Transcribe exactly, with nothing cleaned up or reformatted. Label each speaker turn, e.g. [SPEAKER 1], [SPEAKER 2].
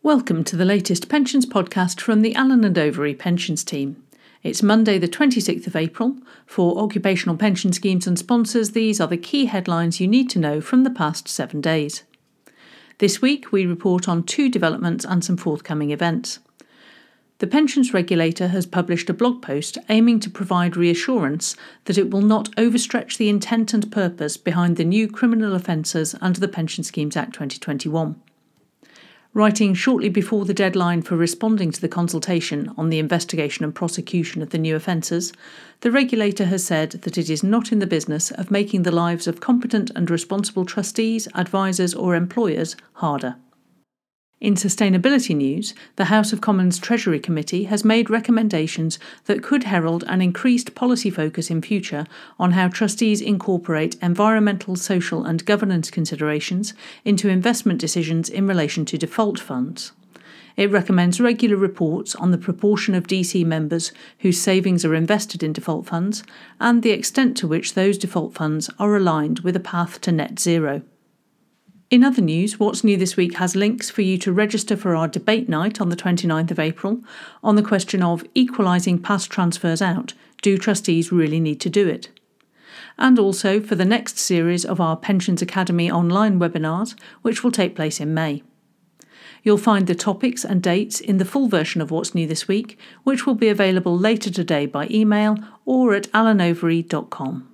[SPEAKER 1] Welcome to the latest pensions podcast from the Allen and Overy pensions team. It's Monday the twenty-sixth of April. For occupational pension schemes and sponsors, these are the key headlines you need to know from the past seven days. This week we report on two developments and some forthcoming events. The pensions regulator has published a blog post aiming to provide reassurance that it will not overstretch the intent and purpose behind the new criminal offences under the Pension Schemes Act twenty twenty-one. Writing shortly before the deadline for responding to the consultation on the investigation and prosecution of the new offences, the regulator has said that it is not in the business of making the lives of competent and responsible trustees, advisors or employers harder. In sustainability news, the House of Commons Treasury Committee has made recommendations that could herald an increased policy focus in future on how trustees incorporate environmental, social and governance considerations into investment decisions in relation to default funds. It recommends regular reports on the proportion of D C members whose savings are invested in default funds and the extent to which those default funds are aligned with a path to net zero. In other news, What's New This Week has links for you to register for our debate night on the twenty-ninth of April on the question of equalising past transfers out. Do trustees really need to do it? And also for the next series of our Pensions Academy online webinars, which will take place in May. You'll find the topics and dates in the full version of What's New This Week, which will be available later today by email or at allen overy dot com.